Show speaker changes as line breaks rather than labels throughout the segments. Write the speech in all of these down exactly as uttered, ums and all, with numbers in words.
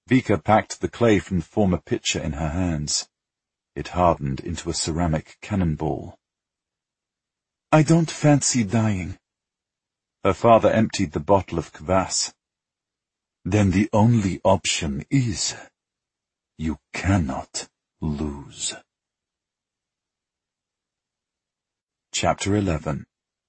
Vika packed the clay from the former pitcher in her hands. It hardened into a ceramic cannonball.
I don't fancy dying.
Her father emptied the bottle of kvass.
Then the only option is, you cannot lose.
Chapter eleven.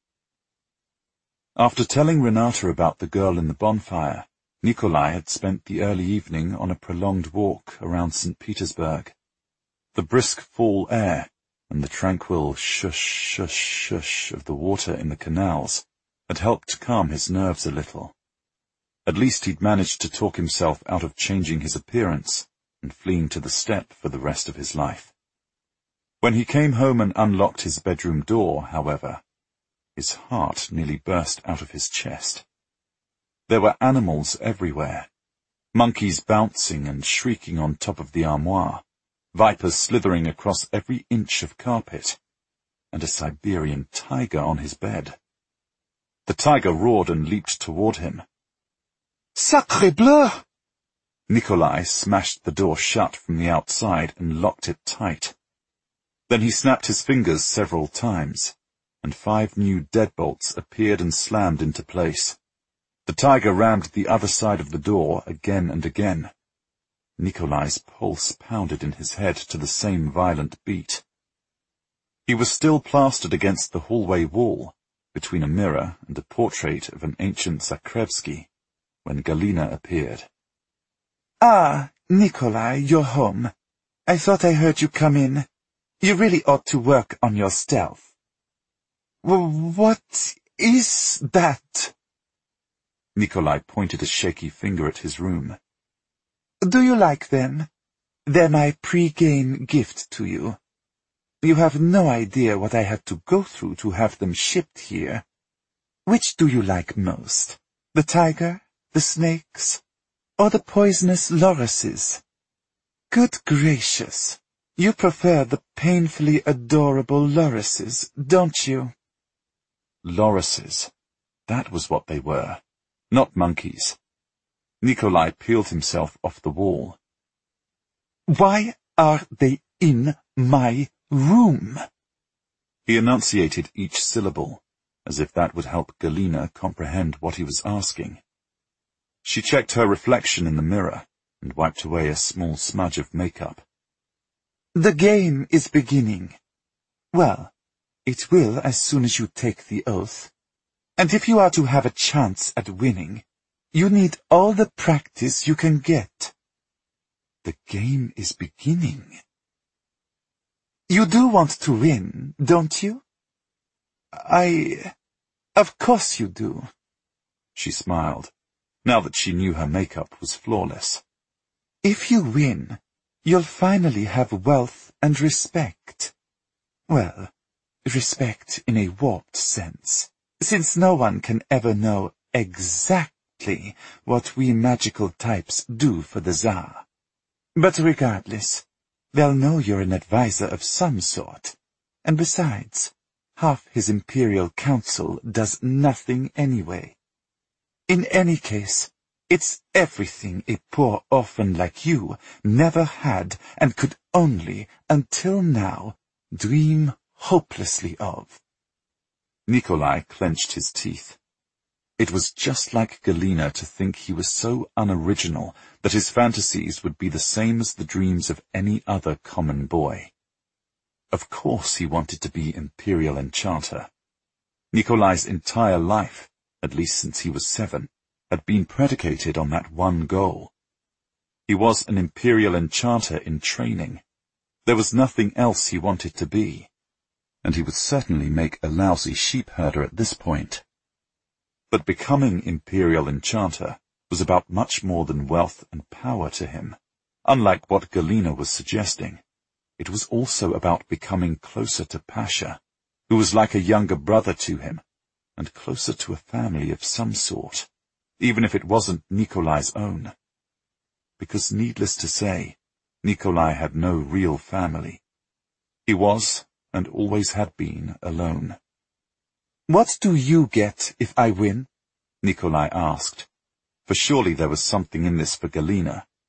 After telling Renata about the girl in the bonfire, Nikolai had spent the early evening on a prolonged walk around Saint Petersburg. The brisk fall air and the tranquil shush-shush-shush of the water in the canals had helped calm his nerves a little. At least he'd managed to talk himself out of changing his appearance and fleeing to the steppe for the rest of his life. When he came home and unlocked his bedroom door, however, his heart nearly burst out of his chest. There were animals everywhere, monkeys bouncing and shrieking on top of the armoire, vipers slithering across every inch of carpet, and a Siberian tiger on his bed. The tiger roared and leaped toward him.
Sacre bleu!
Nikolai smashed the door shut from the outside and locked it tight. Then he snapped his fingers several times, and five new deadbolts appeared and slammed into place. The tiger rammed the other side of the door again and again. Nikolai's pulse pounded in his head to the same violent beat. He was still plastered against the hallway wall, between a mirror and a portrait of an ancient Zakrevsky, when Galina appeared.
Ah, Nikolai, you're home. I thought I heard you come in. You really ought to work on your stealth. W- what is that?
Nikolai pointed a shaky finger at his room.
Do you like them? They're my pre-game gift to you. You have no idea what I had to go through to have them shipped here. Which do you like most? The tiger, the snakes, or the poisonous lorises? Good gracious, you prefer the painfully adorable lorises, don't you?
Lorises. That was what they were, not monkeys. Nikolai peeled himself off the wall.
Why are they in my room?
He enunciated each syllable, as if that would help Galina comprehend what he was asking. She checked her reflection in the mirror and wiped away a small smudge of makeup.
The game is beginning. Well, it will as soon as you take the oath. And if you are to have a chance at winning, you need all the practice you can get. The game is beginning. You do want to win, don't you? I... Of course you do.
She smiled, now that she knew her makeup was flawless.
If you win, you'll finally have wealth and respect. Well, respect in a warped sense, since no one can ever know exactly what we magical types do for the Tsar. But regardless, they'll know you're an advisor of some sort. And besides, half his Imperial Council does nothing anyway. In any case, it's everything a poor orphan like you never had and could only, until now, dream hopelessly of.
Nikolai clenched his teeth. It was just like Galina to think he was so unoriginal that his fantasies would be the same as the dreams of any other common boy. Of course he wanted to be Imperial Enchanter. Nikolai's entire life, at least since he was seven, had been predicated on that one goal. He was an Imperial Enchanter in training. There was nothing else he wanted to be, and he would certainly make a lousy sheep herder at this point. But becoming Imperial Enchanter was about much more than wealth and power to him. Unlike what Galina was suggesting, it was also about becoming closer to Pasha, who was like a younger brother to him, and closer to a family of some sort, even if it wasn't Nikolai's own. Because needless to say, Nikolai had no real family. He was, and always had been, alone.
What do you get if I win?
Nikolai asked, for surely there was something in this for Galina.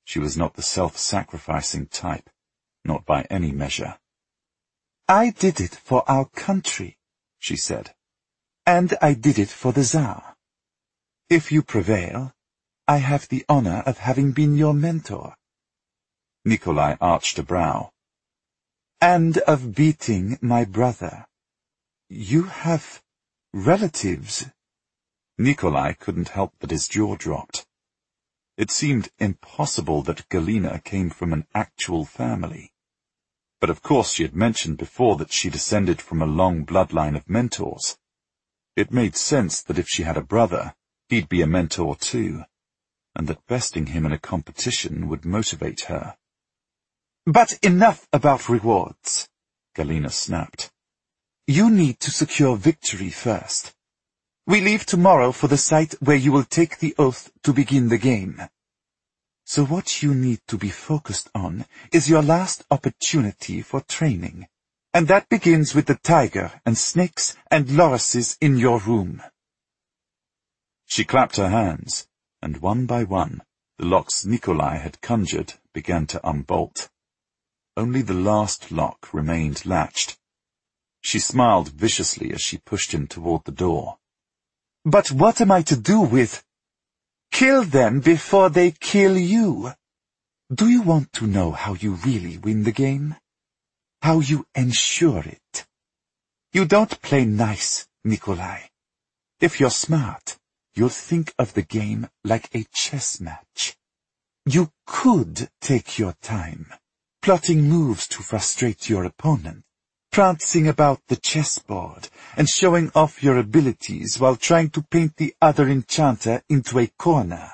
She was not the self-sacrificing type, not by any measure.
"I did it for our country," she said, "and I did it for the Tsar. If you prevail, I have the honor of having been your mentor."
Nikolai arched a brow.
"And of beating my brother. You have relatives."
Nikolai couldn't help but his jaw dropped. It seemed impossible that Galina came from an actual family. But of course she had mentioned before that she descended from a long bloodline of mentors. It made sense that if she had a brother, he'd be a mentor too, and that besting him in a competition would motivate her.
"But enough about rewards,"
Galina snapped.
"You need to secure victory first. We leave tomorrow for the site where you will take the oath to begin the game. So what you need to be focused on is your last opportunity for training, and that begins with the tiger and snakes and lorises in your room."
She clapped her hands, and one by one, the locks Nikolai had conjured began to unbolt. Only the last lock remained latched. She smiled viciously as she pushed him toward the door.
"But what am I to do with... Kill them before they kill you? Do you want to know how you really win the game? How you ensure it? You don't play nice, Nikolai. If you're smart, you'll think of the game like a chess match. You could take your time, plotting moves to frustrate your opponent, prancing about the chessboard and showing off your abilities while trying to paint the other enchanter into a corner.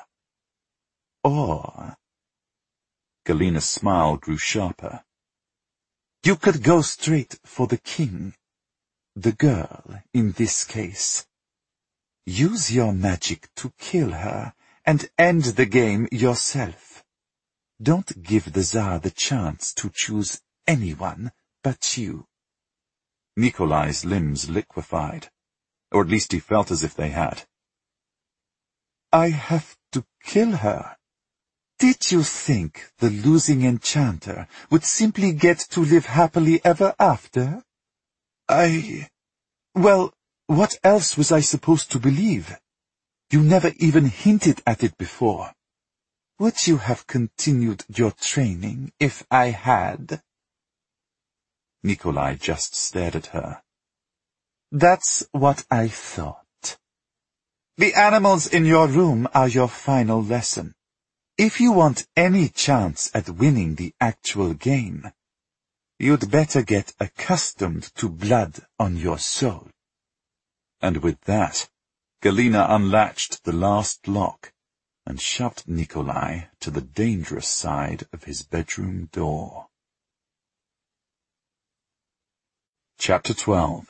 Or...
Galina's smile grew sharper.
You could go straight for the king, the girl in this case. Use your magic to kill her and end the game yourself. Don't give the Tsar the chance to choose anyone but you."
Nikolai's limbs liquefied, or at least he felt as if they had.
"I have to kill her? Did you think the losing enchanter would simply get to live happily ever after? I... Well, what else was I supposed to believe? You never even hinted at it before. Would you have continued your training if I had?"
Nikolai just stared at her.
"That's what I thought. The animals in your room are your final lesson. If you want any chance at winning the actual game, you'd better get accustomed to blood on your soul."
And with that, Galina unlatched the last lock and shoved Nikolai to the dangerous side of his bedroom door. Chapter twelve.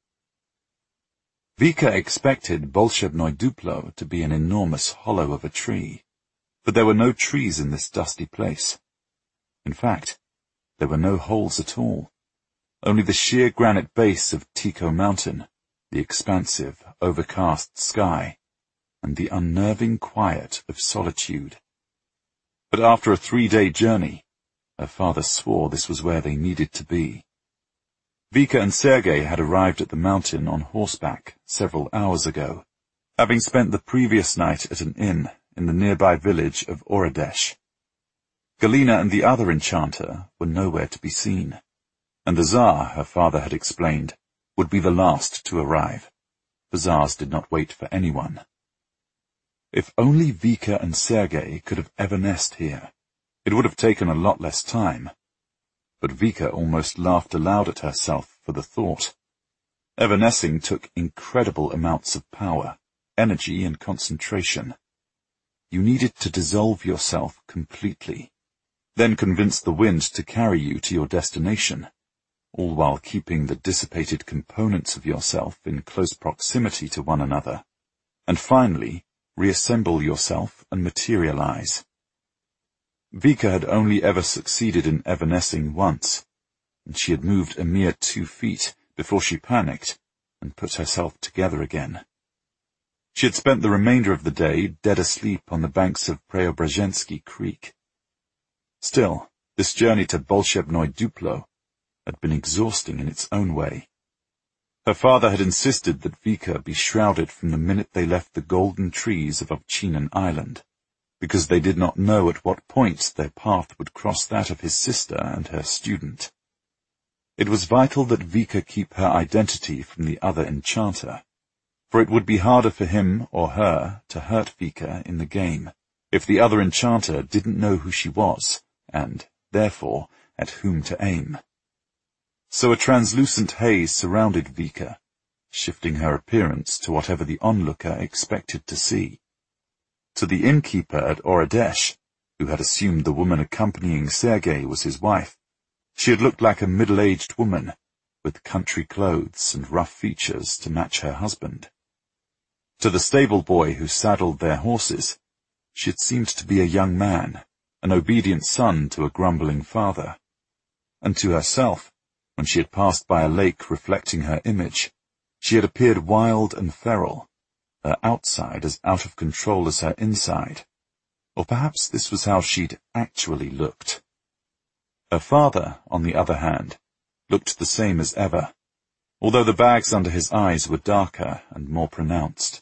Vika expected Bolshevnoye Duplo to be an enormous hollow of a tree, but there were no trees in this dusty place. In fact, there were no holes at all, only the sheer granite base of Tycho Mountain, the expansive, overcast sky, and the unnerving quiet of solitude. But after a three-day journey, her father swore this was where they needed to be. Vika and Sergei had arrived at the mountain on horseback several hours ago, having spent the previous night at an inn in the nearby village of Oradesh. Galina and the other enchanter were nowhere to be seen, and the Tsar, her father had explained, would be the last to arrive. The Tsars did not wait for anyone. If only Vika and Sergei could have evanesced here, it would have taken a lot less time. But Vika almost laughed aloud at herself for the thought. Evanescing took incredible amounts of power, energy, and concentration. You needed to dissolve yourself completely, then convince the wind to carry you to your destination, all while keeping the dissipated components of yourself in close proximity to one another, and finally reassemble yourself and materialize. Vika had only ever succeeded in evanescing once, and she had moved a mere two feet before she panicked and put herself together again. She had spent the remainder of the day dead asleep on the banks of Preobrazhensky Creek, Still, this journey to Bolshevnoye Duplo had been exhausting in its own way. Her father had insisted that Vika be shrouded from the minute they left the golden trees of Ovchinan Island, because they did not know at what point their path would cross that of his sister and her student. It was vital that Vika keep her identity from the other enchanter, for it would be harder for him or her to hurt Vika in the game if the other enchanter didn't know who she was, and, therefore, at whom to aim. So a translucent haze surrounded Vika, shifting her appearance to whatever the onlooker expected to see. To the innkeeper at Oradesh, who had assumed the woman accompanying Sergei was his wife, she had looked like a middle-aged woman, with country clothes and rough features to match her husband. To the stable boy who saddled their horses, she had seemed to be a young man, an obedient son to a grumbling father. And to herself, when she had passed by a lake reflecting her image, she had appeared wild and feral, her outside as out of control as her inside. Or perhaps this was how she'd actually looked. Her father, on the other hand, looked the same as ever, although the bags under his eyes were darker and more pronounced.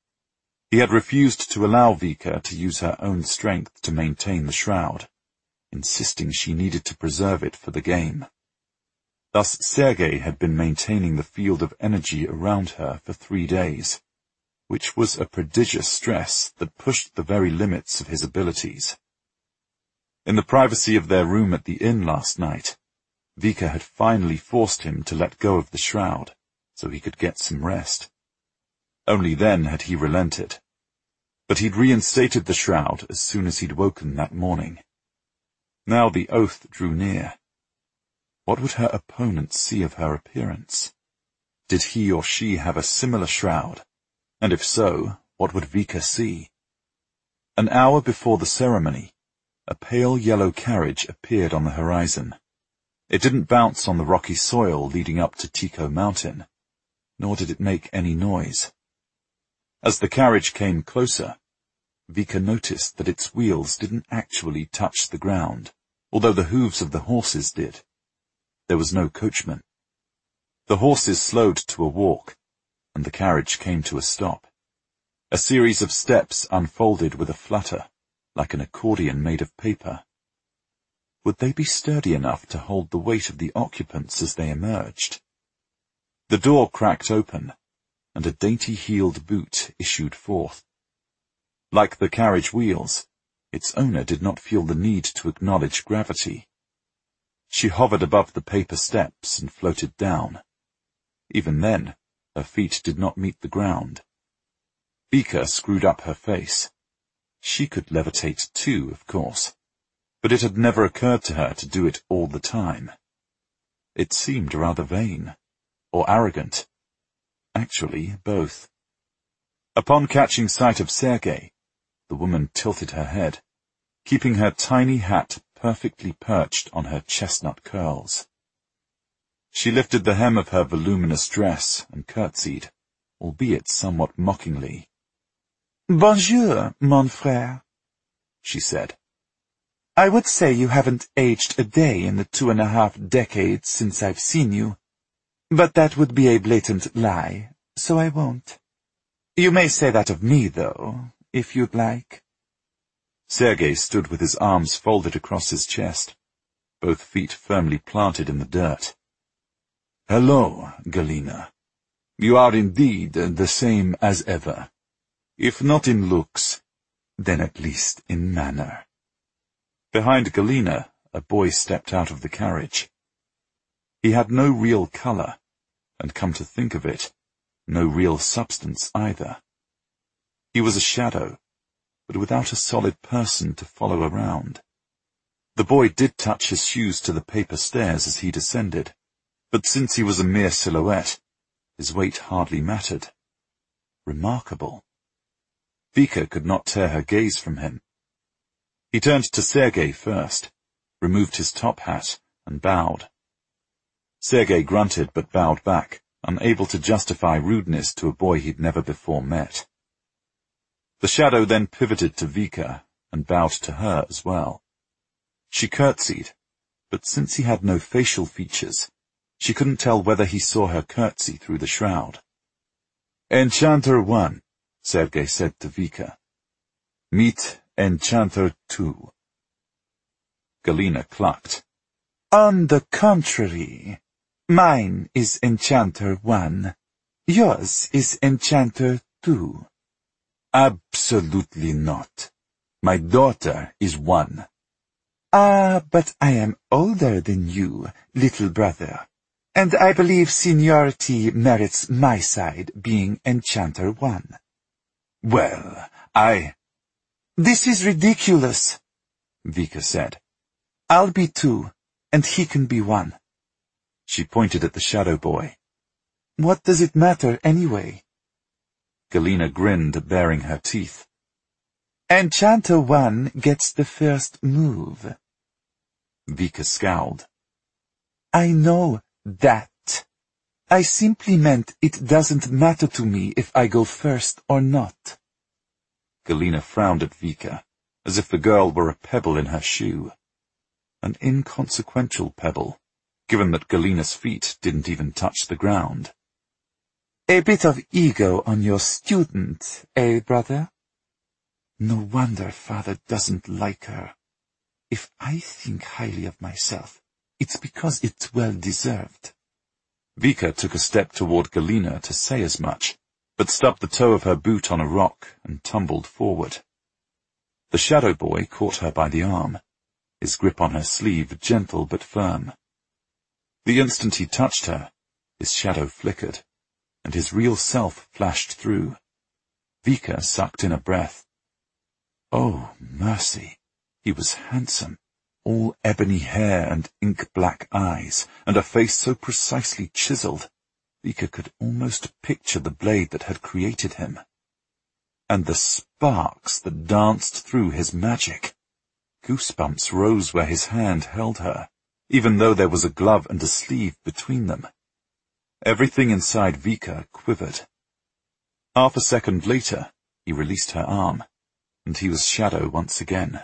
He had refused to allow Vika to use her own strength to maintain the shroud, insisting she needed to preserve it for the game. Thus Sergei had been maintaining the field of energy around her for three days, which was a prodigious stress that pushed the very limits of his abilities. In the privacy of their room at the inn last night, Vika had finally forced him to let go of the shroud so he could get some rest. Only then had he relented. But he'd reinstated the shroud as soon as he'd woken that morning. Now the oath drew near. What would her opponent see of her appearance? Did he or she have a similar shroud? And if so, what would Vika see? An hour before the ceremony, a pale yellow carriage appeared on the horizon. It didn't bounce on the rocky soil leading up to Tycho Mountain, nor did it make any noise. As the carriage came closer, Vika noticed that its wheels didn't actually touch the ground, although the hooves of the horses did. There was no coachman. The horses slowed to a walk, and the carriage came to a stop. A series of steps unfolded with a flutter, like an accordion made of paper. Would they be sturdy enough to hold the weight of the occupants as they emerged? The door cracked open, and a dainty-heeled boot issued forth. Like the carriage wheels, its owner did not feel the need to acknowledge gravity. She hovered above the paper steps and floated down. Even then, her feet did not meet the ground. Vika screwed up her face. She could levitate too, of course, but it had never occurred to her to do it all the time. It seemed rather vain, or arrogant. Actually, both. Upon catching sight of Sergei, the woman tilted her head, keeping her tiny hat perfectly perched on her chestnut curls. She lifted the hem of her voluminous dress and curtsied, albeit somewhat mockingly.
"Bonjour, mon frère,"
she said.
"I would say you haven't aged a day in the two and a half decades since I've seen you, but that would be a blatant lie, so I won't. You may say that of me, though, if you'd like."
Sergei stood with his arms folded across his chest, both feet firmly planted in the dirt. "Hello, Galina. You are indeed the same as ever. If not in looks, then at least in manner." Behind Galina, a boy stepped out of the carriage. He had no real color, and come to think of it, no real substance either. He was a shadow, but without a solid person to follow around. The boy did touch his shoes to the paper stairs as he descended, but since he was a mere silhouette, his weight hardly mattered. Remarkable. Vika could not tear her gaze from him. He turned to Sergei first, removed his top hat, and bowed. Sergei grunted but bowed back, unable to justify rudeness to a boy he'd never before met. The shadow then pivoted to Vika and bowed to her as well. She curtsied, but since he had no facial features, she couldn't tell whether he saw her curtsy through the shroud. "Enchanter one," Sergei said to Vika. "Meet Enchanter two." Galina clucked.
"On the contrary, mine is Enchanter one. Yours is Enchanter two."
"Absolutely not. My daughter is one."
"Ah, but I am older than you, little brother, and I believe seniority merits my side being Enchanter one."
"Well, I—"
"This is ridiculous,"
Vika said.
"I'll be two, and he can be one."
She pointed at the shadow boy.
"What does it matter anyway?"
Galina grinned, baring her teeth.
"Enchanter one gets the first move."
Vika scowled.
"I know that. I simply meant it doesn't matter to me if I go first or not."
Galina frowned at Vika, as if the girl were a pebble in her shoe. An inconsequential pebble, given that Galina's feet didn't even touch the ground.
"A bit of ego on your student, eh, brother? No wonder father doesn't like her. If I think highly of myself, it's because it's well-deserved."
Vika took a step toward Galina to say as much, but stubbed the toe of her boot on a rock and tumbled forward. The shadow boy caught her by the arm, his grip on her sleeve gentle but firm. The instant he touched her, his shadow flickered, and his real self flashed through. Vika sucked in a breath. Oh, mercy! He was handsome, all ebony hair and ink-black eyes, and a face so precisely chiseled, Vika could almost picture the blade that had created him. And the sparks that danced through his magic. Goosebumps rose where his hand held her, even though there was a glove and a sleeve between them. Everything inside Vika quivered. Half a second later, he released her arm, and he was shadow once again.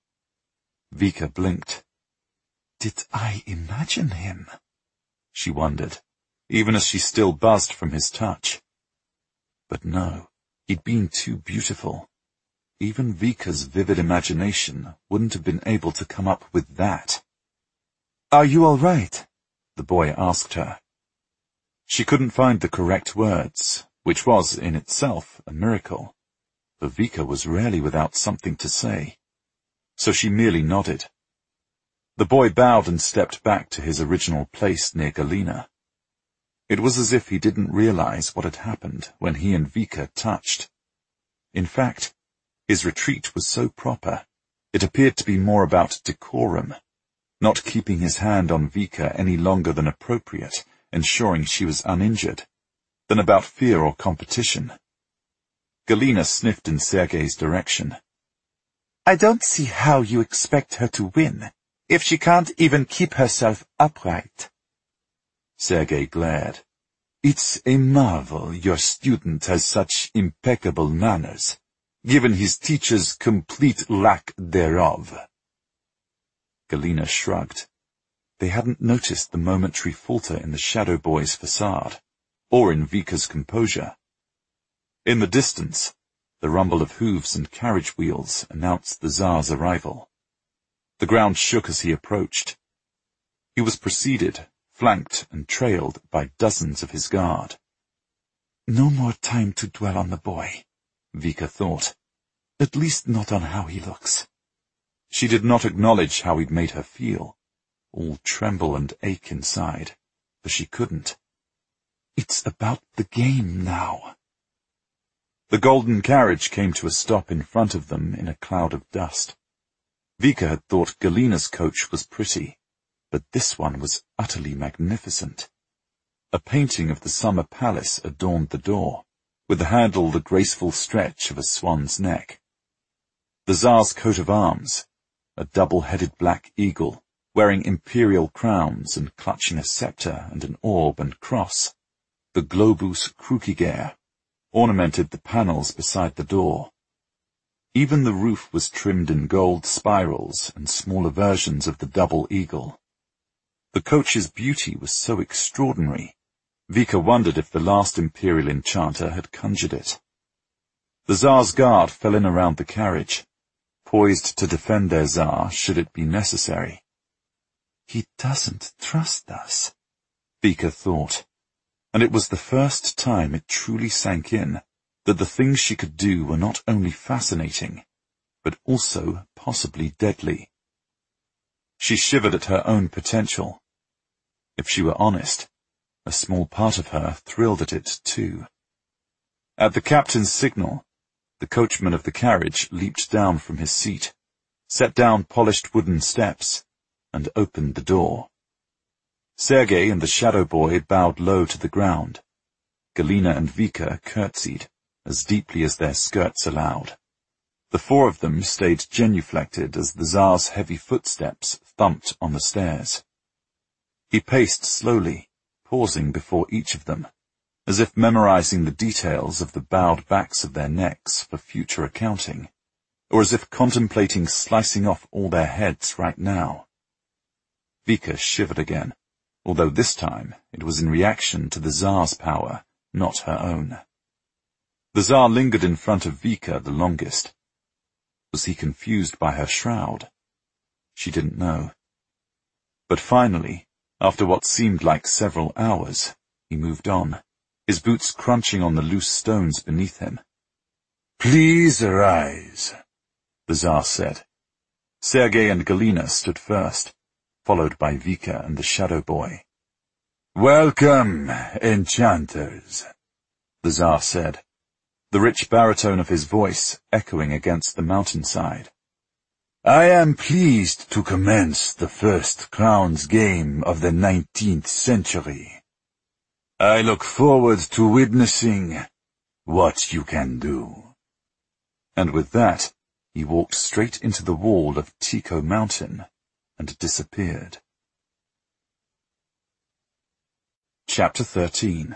Vika blinked.
Did I imagine him?
She wondered, even as she still buzzed from his touch. But no, he'd been too beautiful. Even Vika's vivid imagination wouldn't have been able to come up with that.
"Are you all right?"
the boy asked her. She couldn't find the correct words, which was, in itself, a miracle, for Vika was rarely without something to say. So she merely nodded. The boy bowed and stepped back to his original place near Galina. It was as if he didn't realize what had happened when he and Vika touched. In fact, his retreat was so proper, it appeared to be more about decorum, not keeping his hand on Vika any longer than appropriate, ensuring she was uninjured, than about fear or competition. Galina sniffed in Sergei's direction.
"I don't see how you expect her to win, if she can't even keep herself upright."
Sergei glared.
"It's a marvel your student has such impeccable manners, given his teacher's complete lack thereof."
Galina shrugged. They hadn't noticed the momentary falter in the shadow boy's facade, or in Vika's composure. In the distance, the rumble of hooves and carriage wheels announced the Tsar's arrival. The ground shook as he approached. He was preceded, flanked and trailed by dozens of his guard.
"No more time to dwell on the boy,"
Vika thought.
"At least not on how he looks."
She did not acknowledge how he'd made her feel, all tremble and ache inside, for she couldn't.
"It's about the game now."
The golden carriage came to a stop in front of them in a cloud of dust. Vika had thought Galina's coach was pretty, but this one was utterly magnificent. A painting of the summer palace adorned the door, with the handle the graceful stretch of a swan's neck. The Tsar's coat of arms, a double-headed black eagle, wearing imperial crowns and clutching a scepter and an orb and cross, the Globus Cruciger, ornamented the panels beside the door. Even the roof was trimmed in gold spirals and smaller versions of the double eagle. The coach's beauty was so extraordinary, Vika wondered if the last imperial enchanter had conjured it. The Tsar's guard fell in around the carriage, poised to defend their Tsar should it be necessary.
He doesn't trust us,
Vika thought, and it was the first time it truly sank in that the things she could do were not only fascinating, but also possibly deadly. She shivered at her own potential. If she were honest, a small part of her thrilled at it too. At the captain's signal, the coachman of the carriage leaped down from his seat, set down polished wooden steps, and opened the door. Sergei and the shadow boy bowed low to the ground. Galina and Vika curtsied, as deeply as their skirts allowed. The four of them stayed genuflected as the Tsar's heavy footsteps thumped on the stairs. He paced slowly, pausing before each of them, as if memorizing the details of the bowed backs of their necks for future accounting, or as if contemplating slicing off all their heads right now. Vika shivered again, although this time it was in reaction to the Tsar's power, not her own. The Tsar lingered in front of Vika the longest. Was he confused by her shroud? She didn't know. But finally, after what seemed like several hours, he moved on, his boots crunching on the loose stones beneath him.
"Please arise,"
the Tsar said. Sergei and Galina stood first, followed by Vika and the shadow boy.
"Welcome, enchanters,"
the Tsar said, the rich baritone of his voice echoing against the mountainside.
"I am pleased to commence the first Crowns game of the nineteenth century. I look forward to witnessing what you can do."
And with that, he walked straight into the wall of Tycho Mountain and disappeared. Chapter thirteen.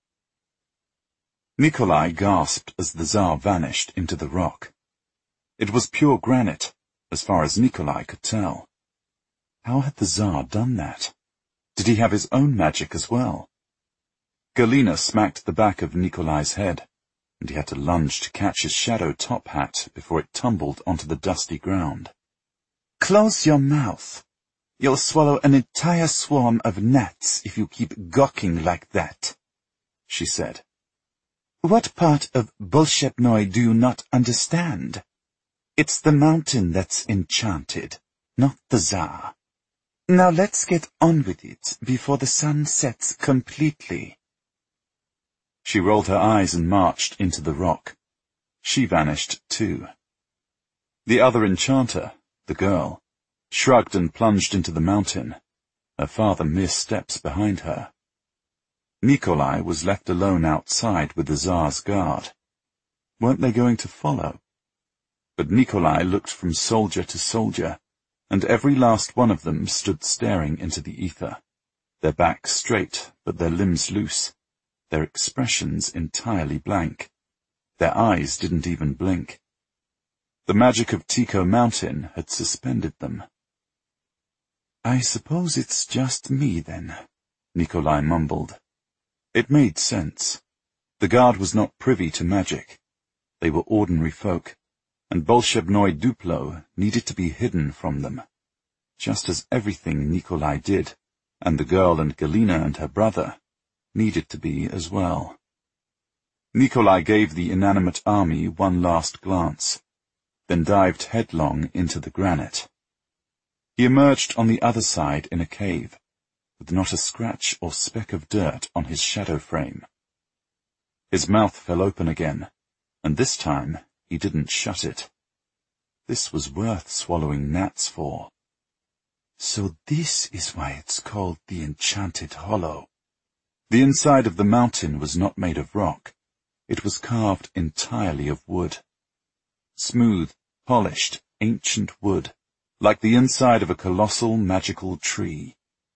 Nikolai gasped as the Tsar vanished into the rock. It was pure granite, as far as Nikolai could tell. How had the Tsar done that? Did he have his own magic as well? Galina smacked the back of Nikolai's head, and he had to lunge to catch his shadow top hat before it tumbled onto the dusty ground.
"Close your mouth. You'll swallow an entire swarm of gnats if you keep gawking like that," she said. "What part of Bolshebnoi do you not understand? It's the mountain that's enchanted, not the Tsar. Now let's get on with it before the sun sets completely."
She rolled her eyes and marched into the rock. She vanished too. The other enchanter, the girl, shrugged and plunged into the mountain, her father mere steps behind her. Nikolai was left alone outside with the Tsar's guard. Weren't they going to follow? But Nikolai looked from soldier to soldier, and every last one of them stood staring into the ether, their backs straight but their limbs loose, their expressions entirely blank. Their eyes didn't even blink. The magic of Tycho Mountain had suspended them.
"I suppose it's just me, then,"
Nikolai mumbled. It made sense. The guard was not privy to magic. They were ordinary folk, and Bolshebnoi Duplo needed to be hidden from them, just as everything Nikolai did, and the girl and Galina and her brother, needed to be as well. Nikolai gave the inanimate army one last glance, then dived headlong into the granite. He emerged on the other side in a cave, with not a scratch or speck of dirt on his shadow frame. His mouth fell open again, and this time he didn't shut it. This was worth swallowing gnats for.
"So this is why it's called the Enchanted Hollow."
The inside of the mountain was not made of rock. It was carved entirely of wood. Smooth, polished, ancient wood, like the inside of a colossal magical tree.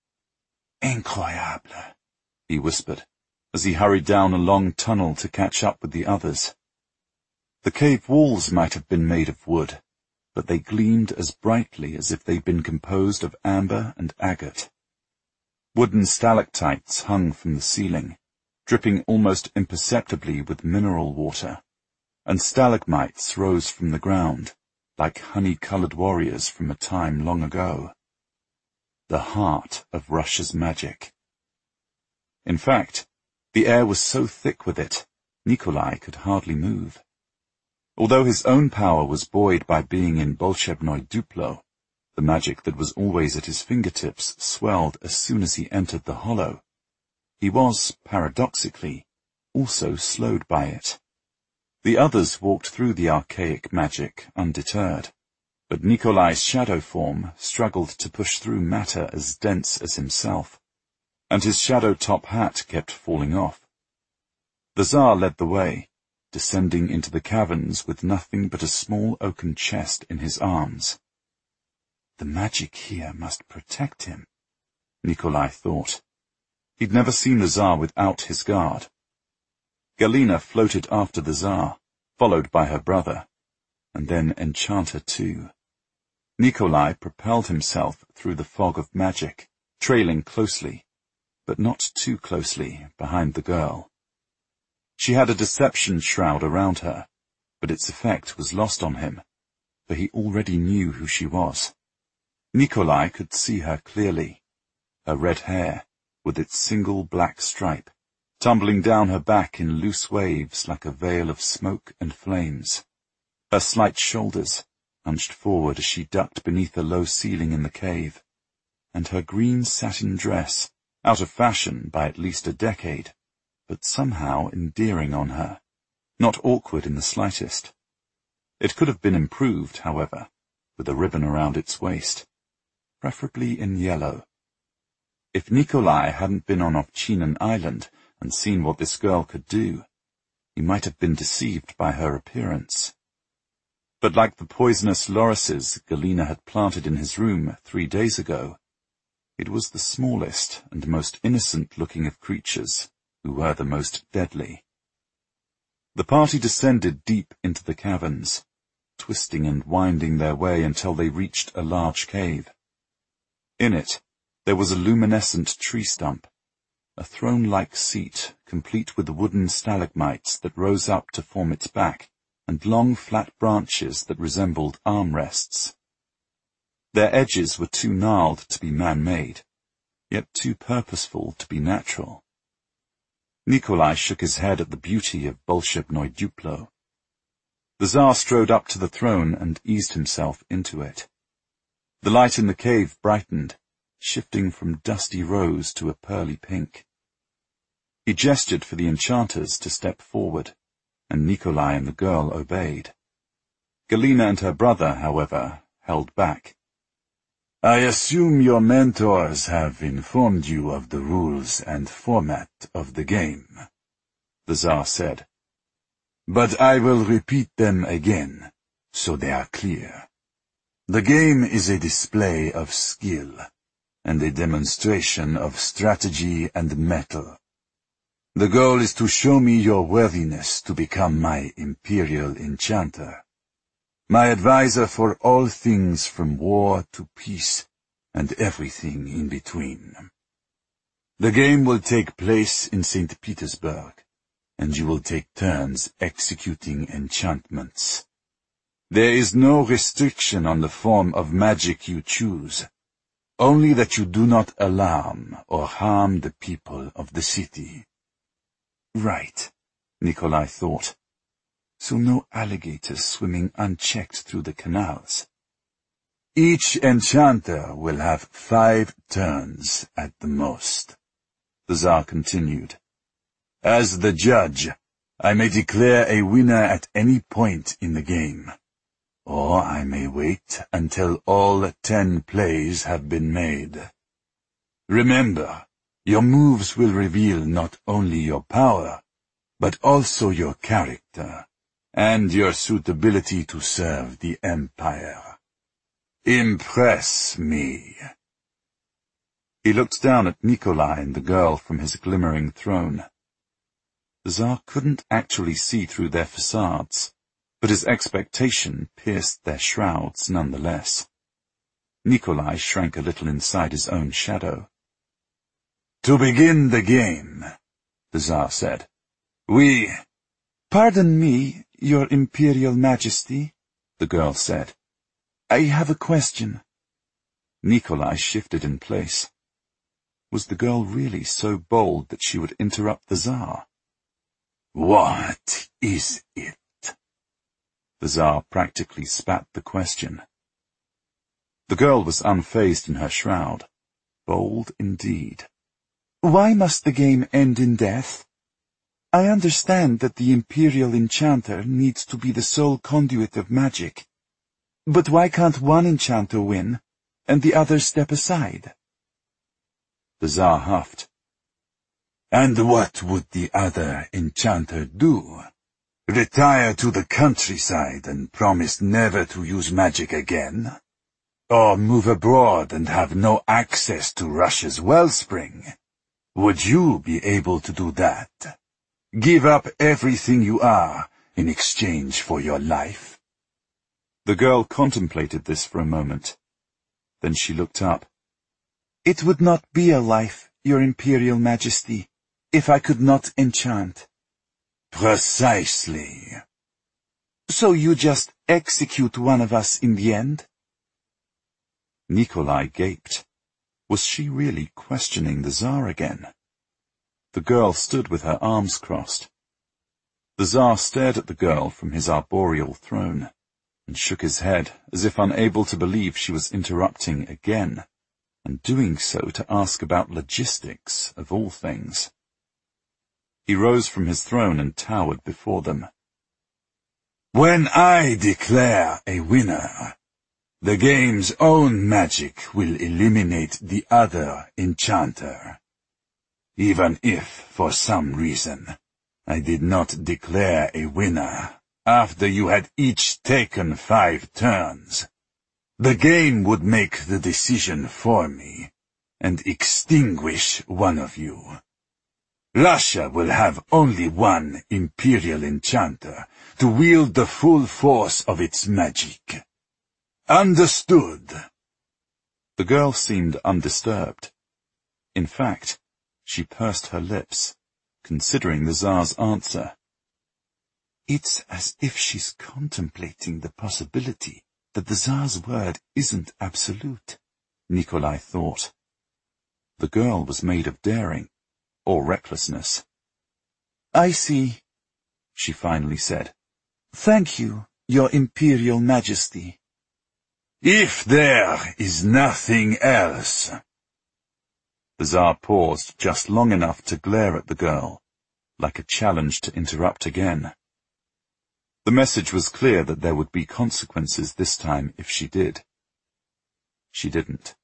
"Incroyable,"
he whispered, as he hurried down a long tunnel to catch up with the others. The cave walls might have been made of wood, but they gleamed as brightly as if they'd been composed of amber and agate. Wooden stalactites hung from the ceiling, dripping almost imperceptibly with mineral water, and stalagmites rose from the ground, like honey-coloured warriors from a time long ago. The heart of Russia's magic. In fact, the air was so thick with it, Nikolai could hardly move. Although his own power was buoyed by being in Bolshebnoy Duplo, the magic that was always at his fingertips swelled as soon as he entered the hollow. He was, paradoxically, also slowed by it. The others walked through the archaic magic undeterred, but Nikolai's shadow form struggled to push through matter as dense as himself, and his shadow top hat kept falling off. The Tsar led the way, descending into the caverns with nothing but a small oaken chest in his arms. The magic here must protect him, Nikolai thought. He'd never seen the Tsar without his guard. Galina floated after the Tsar, followed by her brother, and then Enchanter too. Nikolai propelled himself through the fog of magic, trailing closely, but not too closely, behind the girl. She had a deception shroud around her, but its effect was lost on him, for he already knew who she was. Nikolai could see her clearly, her red hair, with its single black stripe, tumbling down her back in loose waves like a veil of smoke and flames. Her slight shoulders hunched forward as she ducked beneath a low ceiling in the cave, and her green satin dress, out of fashion by at least a decade, but somehow endearing on her, not awkward in the slightest. It could have been improved, however, with a ribbon around its waist, preferably in yellow. If Nikolai hadn't been on Ovchinan Island and seen what this girl could do, he might have been deceived by her appearance. But like the poisonous lorises Galina had planted in his room three days ago, it was the smallest and most innocent-looking of creatures who were the most deadly. The party descended deep into the caverns, twisting and winding their way until they reached a large cave. In it, there was a luminescent tree stump, a throne-like seat complete with wooden stalagmites that rose up to form its back, and long flat branches that resembled armrests. Their edges were too gnarled to be man-made, yet too purposeful to be natural. Nikolai shook his head at the beauty of Bolshebnoy Duplo. The Tsar strode up to the throne and eased himself into it. The light in the cave brightened, shifting from dusty rose to a pearly pink. He gestured for the enchanters to step forward, and Nikolai and the girl obeyed. Galina and her brother, however, held back.
I assume your mentors have informed you of the rules and format of the game,
the Tsar said.
But I will repeat them again, so they are clear. The game is a display of skill, and a demonstration of strategy and mettle. The goal is to show me your worthiness to become my Imperial Enchanter, my advisor for all things from war to peace, and everything in between. The game will take place in Saint Petersburg, and you will take turns executing enchantments. There is no restriction on the form of magic you choose, only that you do not alarm or harm the people of the city.
Right, Nikolai thought. So no alligators swimming unchecked through the canals.
Each enchanter will have five turns at the most, the Tsar continued. As the judge, I may declare a winner at any point in the game, or I may wait until all ten plays have been made. Remember, your moves will reveal not only your power, but also your character, and your suitability to serve the Empire. Impress me.
He looked down at Nikolai and the girl from his glimmering throne. The Tsar couldn't actually see through their facades, but his expectation pierced their shrouds nonetheless. Nikolai shrank a little inside his own shadow.
"To begin the game," the Tsar said, "we—"
"Pardon me, Your Imperial Majesty," the girl said. "I have a question."
Nikolai shifted in place. Was the girl really so bold that she would interrupt the Tsar?
"What is it?"
The Tsar practically spat the question. The girl was unfazed in her shroud. Bold indeed.
"Why must the game end in death? I understand that the Imperial Enchanter needs to be the sole conduit of magic. But why can't one Enchanter win, and the other step aside?"
The Tsar huffed.
"And what would the other Enchanter do? Retire to the countryside and promise never to use magic again? Or move abroad and have no access to Russia's wellspring? Would you be able to do that? Give up everything you are in exchange for your life?"
The girl contemplated this for a moment. Then she looked up.
"It would not be a life, Your Imperial Majesty, if I could not enchant."
"Precisely."
"So you just execute one of us in the end?"
Nikolai gaped. Was she really questioning the Tsar again? The girl stood with her arms crossed. The Tsar stared at the girl from his arboreal throne, and shook his head as if unable to believe she was interrupting again, and doing so to ask about logistics of all things. He rose from his throne and towered before them.
"When I declare a winner, the game's own magic will eliminate the other Enchanter. Even if, for some reason, I did not declare a winner after you had each taken five turns, the game would make the decision for me and extinguish one of you. Russia will have only one Imperial Enchanter to wield the full force of its magic. Understood?"
The girl seemed undisturbed. In fact, she pursed her lips, considering the Tsar's answer.
It's as if she's contemplating the possibility that the Tsar's word isn't absolute,
Nikolai thought. The girl was made of daring, or recklessness.
"I see,"
she finally said.
"Thank you, Your Imperial Majesty."
"If there is nothing else."
The Tsar paused just long enough to glare at the girl, like a challenge to interrupt again. The message was clear that there would be consequences this time if she did. She didn't.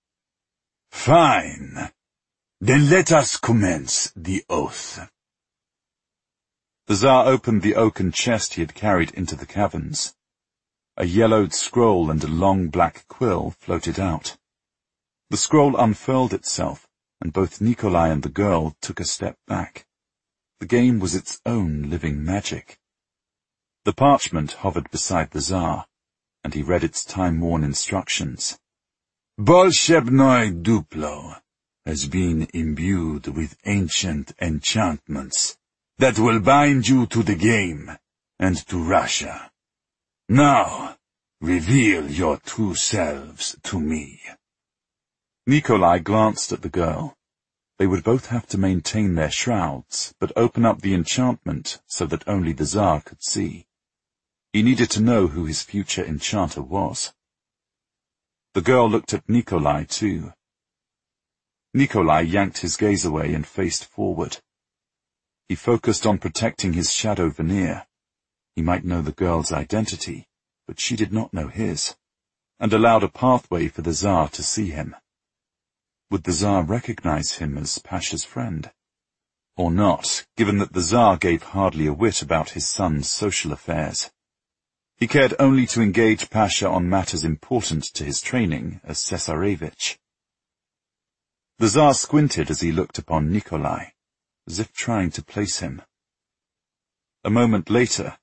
"Fine. Then let us commence the oath."
The Tsar opened the oaken chest he had carried into the caverns. A yellowed scroll and a long black quill floated out. The scroll unfurled itself, and both Nikolai and the girl took a step back. The game was its own living magic. The parchment hovered beside the Tsar, and he read its time-worn instructions.
"Bolshebnoy Duplo has been imbued with ancient enchantments that will bind you to the game and to Russia. Now, reveal your true selves to me."
Nikolai glanced at the girl. They would both have to maintain their shrouds, but open up the enchantment so that only the Tsar could see. He needed to know who his future enchanter was. The girl looked at Nikolai too. Nikolai yanked his gaze away and faced forward. He focused on protecting his shadow veneer. He might know the girl's identity, but she did not know his, and allowed a pathway for the Tsar to see him. Would the Tsar recognize him as Pasha's friend? Or not, given that the Tsar gave hardly a whit about his son's social affairs. He cared only to engage Pasha on matters important to his training as Cesarevich. The Tsar squinted as he looked upon Nikolai, as if trying to place him. A moment later,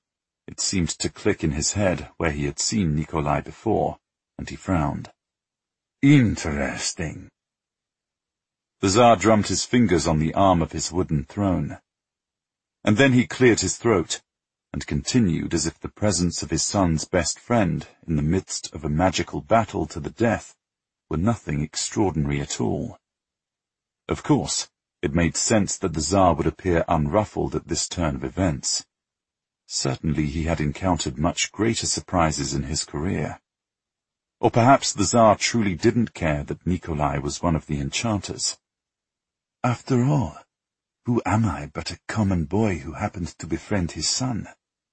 It seemed to click in his head where he had seen Nikolai before, and he frowned.
Interesting.
The Tsar drummed his fingers on the arm of his wooden throne. And then he cleared his throat, and continued as if the presence of his son's best friend in the midst of a magical battle to the death were nothing extraordinary at all. Of course, it made sense that the Tsar would appear unruffled at this turn of events. Certainly he had encountered much greater surprises in his career. Or perhaps the Tsar truly didn't care that Nikolai was one of the enchanters.
After all, who am I but a common boy who happened to befriend his son?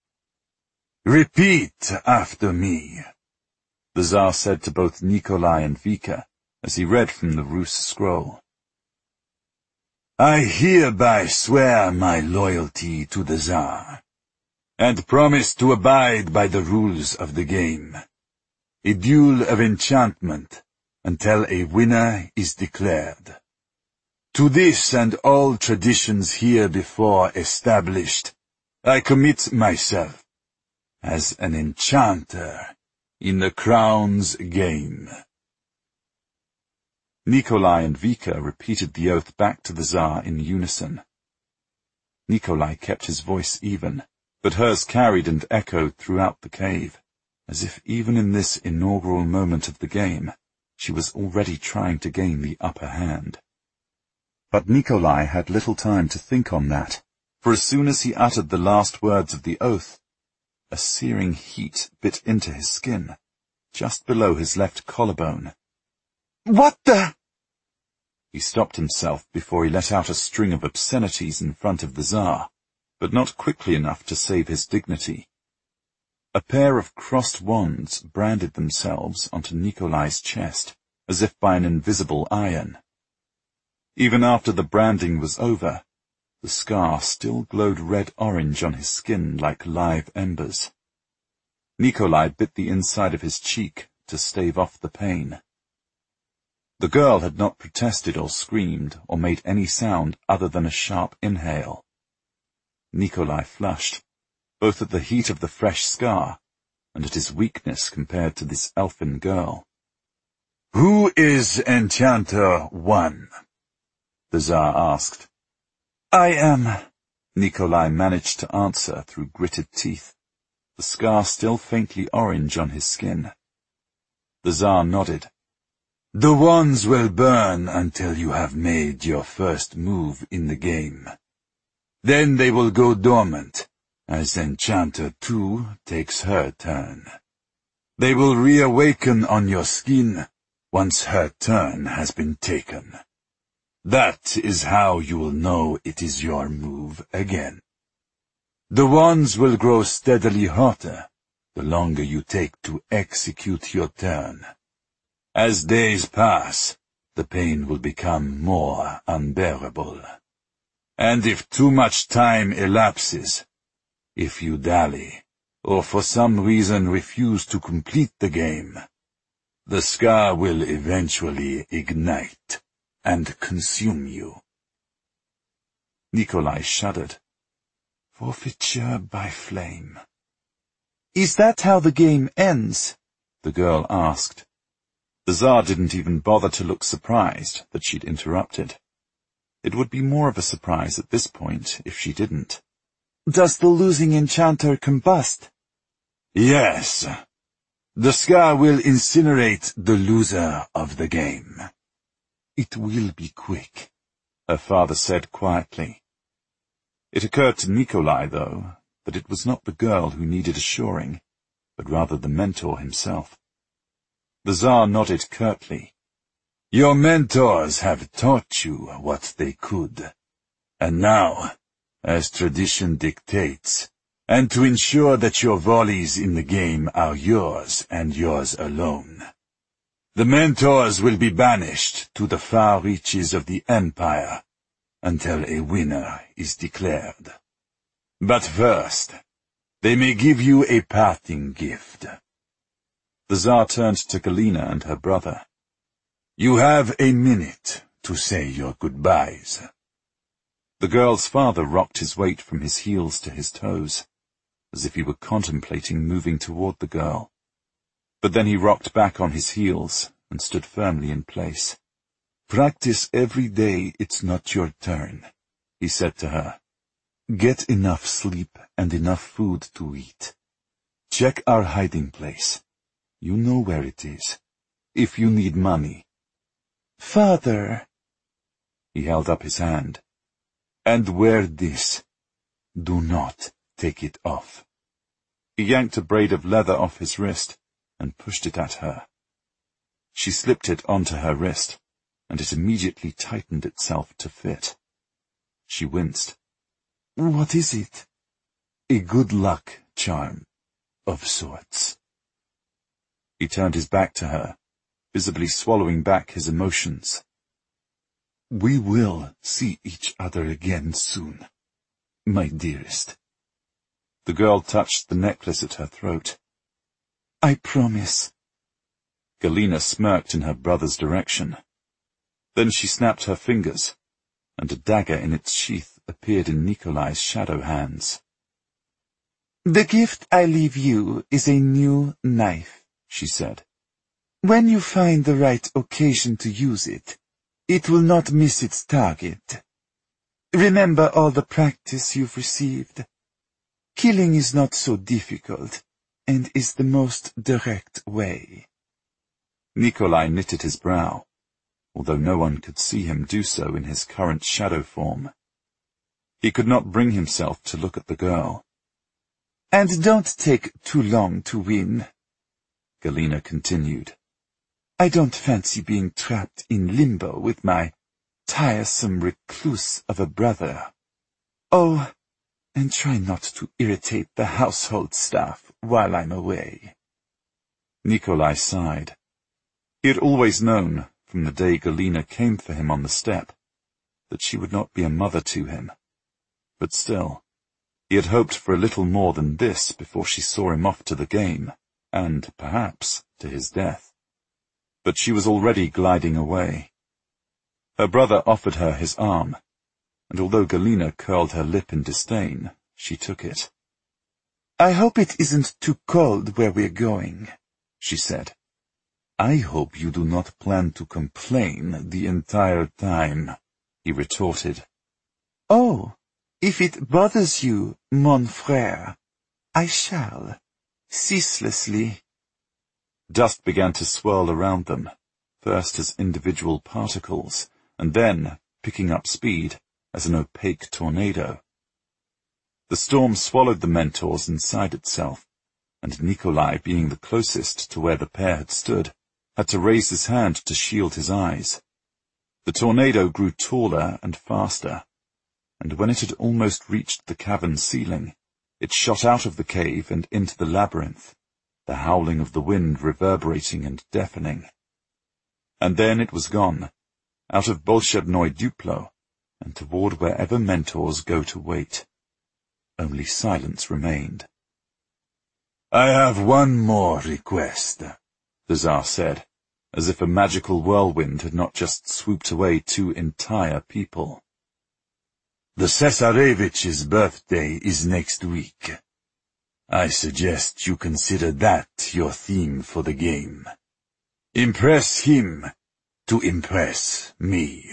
Repeat after me,
the Tsar said to both Nikolai and Vika as he read from the Rus scroll.
I hereby swear my loyalty to the Tsar, and promise to abide by the rules of the game. A duel of enchantment until a winner is declared. To this and all traditions here before established, I commit myself as an enchanter in the Crown's game.
Nikolai and Vika repeated the oath back to the Tsar in unison. Nikolai kept his voice even, but hers carried and echoed throughout the cave, as if even in this inaugural moment of the game, she was already trying to gain the upper hand. But Nikolai had little time to think on that, for as soon as he uttered the last words of the oath, a searing heat bit into his skin, just below his left collarbone.
What the?
He stopped himself before he let out a string of obscenities in front of the Tsar, but not quickly enough to save his dignity. A pair of crossed wands branded themselves onto Nikolai's chest, as if by an invisible iron. Even after the branding was over, the scar still glowed red-orange on his skin like live embers. Nikolai bit the inside of his cheek to stave off the pain. The girl had not protested or screamed or made any sound other than a sharp inhale. Nikolai flushed, both at the heat of the fresh scar and at his weakness compared to this elfin girl.
Who is Enchanter One?
The Tsar asked.
I am,
Nikolai managed to answer through gritted teeth, the scar still faintly orange on his skin. The Tsar nodded.
The wands will burn until you have made your first move in the game. Then they will go dormant, as Enchanter Two takes her turn. They will reawaken on your skin once her turn has been taken. That is how you will know it is your move again. The wands will grow steadily hotter the longer you take to execute your turn. As days pass, the pain will become more unbearable. And if too much time elapses, if you dally, or for some reason refuse to complete the game, the scar will eventually ignite and consume you.
Nikolai shuddered.
Forfeiture by flame. Is that how the game ends?
The girl asked. The Tsar didn't even bother to look surprised that she'd interrupted. It would be more of a surprise at this point if she didn't.
Does the losing enchanter combust?
Yes. The scar will incinerate the loser of the game.
It will be quick,
her father said quietly. It occurred to Nikolai, though, that it was not the girl who needed assuring, but rather the mentor himself. The Tsar nodded curtly.
Your mentors have taught you what they could. And now, as tradition dictates, and to ensure that your volleys in the game are yours and yours alone, the mentors will be banished to the far reaches of the Empire until a winner is declared. But first, they may give you a parting gift.
The Tsar turned to Galina and her brother.
You have a minute to say your goodbyes.
The girl's father rocked his weight from his heels to his toes. as if he were contemplating moving toward the girl. But then he rocked back on his heels and stood firmly in place.
"Practice every day it's not your turn," he said to her. "Get enough sleep and enough food to eat. Check our hiding place. You know where it is. If you need money."
"Father,"
he held up his hand.
"And wear this. Do not take it off."
He yanked a braid of leather off his wrist and pushed it at her. She slipped it onto her wrist, and it immediately tightened itself to fit. She winced.
"What is it?"
"A good luck charm, of sorts."
He turned his back to her, visibly swallowing back his emotions.
"We will see each other again soon, my dearest."
The girl touched the necklace at her throat.
"I promise."
Galina smirked in her brother's direction. Then she snapped her fingers, and a dagger in its sheath appeared in Nikolai's shadow hands.
"The gift I leave you is a new knife," she said. "When you find the right occasion to use it, it will not miss its target. Remember all the practice you've received. Killing is not so difficult, and is the most direct way."
Nikolai knitted his brow, although no one could see him do so in his current shadow form. He could not bring himself to look at the girl.
"And don't take too long to win,"
Galina continued.
"I don't fancy being trapped in limbo with my tiresome recluse of a brother. Oh, and try not to irritate the household staff while I'm away."
Nikolai sighed. He had always known, from the day Galina came for him on the step, that she would not be a mother to him. But still, he had hoped for a little more than this before she saw him off to the game, and, perhaps, to his death. But she was already gliding away. Her brother offered her his arm, and although Galina curled her lip in disdain, she took it.
"I hope it isn't too cold where we're going," she said.
"I hope you do not plan to complain the entire time," he retorted.
"Oh, if it bothers you, mon frère, I shall, ceaselessly."
Dust began to swirl around them, first as individual particles, and then, picking up speed, as an opaque tornado. The storm swallowed the mentors inside itself, and Nikolai, being the closest to where the pair had stood, had to raise his hand to shield his eyes. The tornado grew taller and faster, and when it had almost reached the cavern ceiling, it shot out of the cave and into the labyrinth, the howling of the wind reverberating and deafening. And then it was gone, out of Bolshebnoy Duplo, and toward wherever mentors go to wait. Only silence remained.
"I have one more request,"
the Tsar said, as if a magical whirlwind had not just swooped away two entire people.
"The Cesarevich's birthday is next week. I suggest you consider that your theme for the game. Impress him to impress me."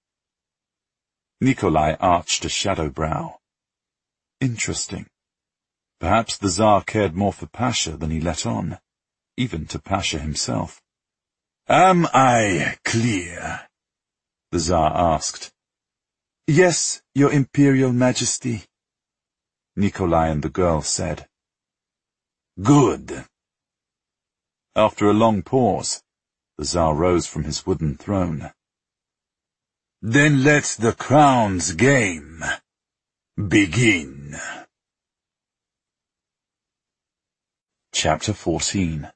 Nikolai arched a shadow brow. Interesting. Perhaps the Tsar cared more for Pasha than he let on, even to Pasha himself.
"Am I clear?"
the Tsar asked.
"Yes, Your Imperial Majesty,"
Nikolai and the girl said.
"Good."
After a long pause, the Tsar rose from his wooden throne.
"Then let the crown's game begin."
Chapter fourteen.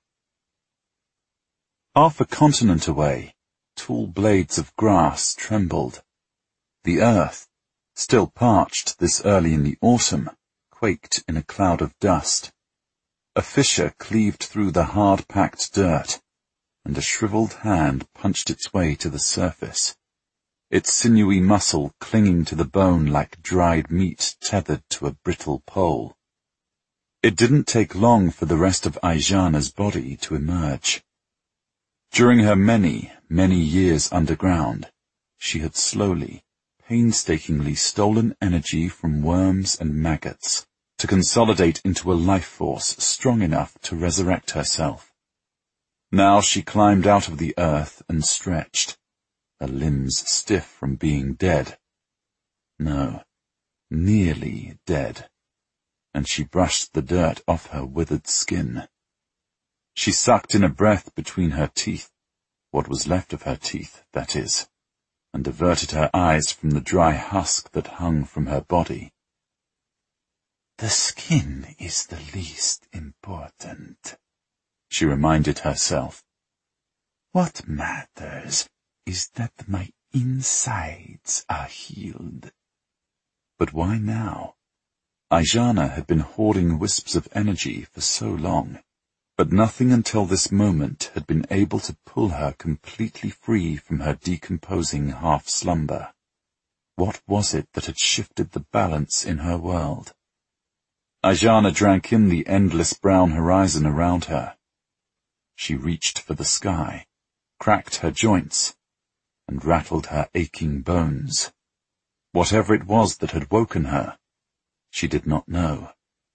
Half a continent away, tall blades of grass trembled. The earth, still parched this early in the autumn, quaked in a cloud of dust. A fissure cleaved through the hard-packed dirt, and a shriveled hand punched its way to the surface, its sinewy muscle clinging to the bone like dried meat tethered to a brittle pole. It didn't take long for the rest of Aijana's body to emerge. During her many, many years underground, she had slowly, painstakingly stolen energy from worms and maggots to consolidate into a life force strong enough to resurrect herself. Now she climbed out of the earth and stretched, her limbs stiff from being dead. No, nearly dead. And she brushed the dirt off her withered skin. She sucked in a breath between her teeth, what was left of her teeth, that is, and averted her eyes from the dry husk that hung from her body.
The skin is the least important,
she reminded herself.
What matters is that my insides are healed.
But why now? Aijana had been hoarding wisps of energy for so long, but nothing until this moment had been able to pull her completely free from her decomposing half-slumber. What was it that had shifted the balance in her world? Aijana drank in the endless brown horizon around her. She reached for the sky, cracked her joints, and rattled her aching bones. Whatever it was that had woken her, she did not know.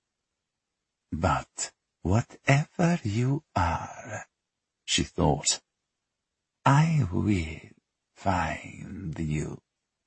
But whatever you are, she thought, I will find you.